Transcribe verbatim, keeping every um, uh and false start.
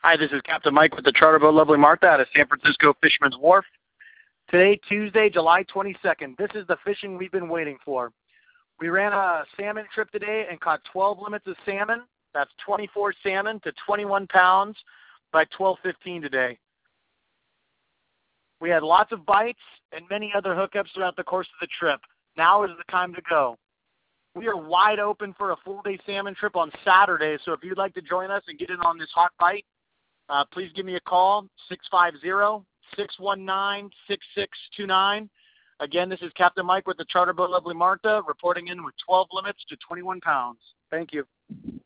Hi, this is Captain Mike with the Charter Boat Lovely Martha out of San Francisco Fisherman's Wharf. Today, Tuesday, July twenty-second. This is the fishing we've been waiting for. We ran a salmon trip today and caught twelve limits of salmon. That's twenty-four salmon to twenty-one pounds by twelve fifteen today. We had lots of bites and many other hookups throughout the course of the trip. Now is the time to go. We are wide open for a full-day salmon trip on Saturday, so if you'd like to join us and get in on this hot bite, uh, please give me a call, six five zero, six one nine, six six two nine. Again, this is Captain Mike with the Charter Boat Lovely Martha, reporting in with twelve limits to twenty-one pounds. Thank you.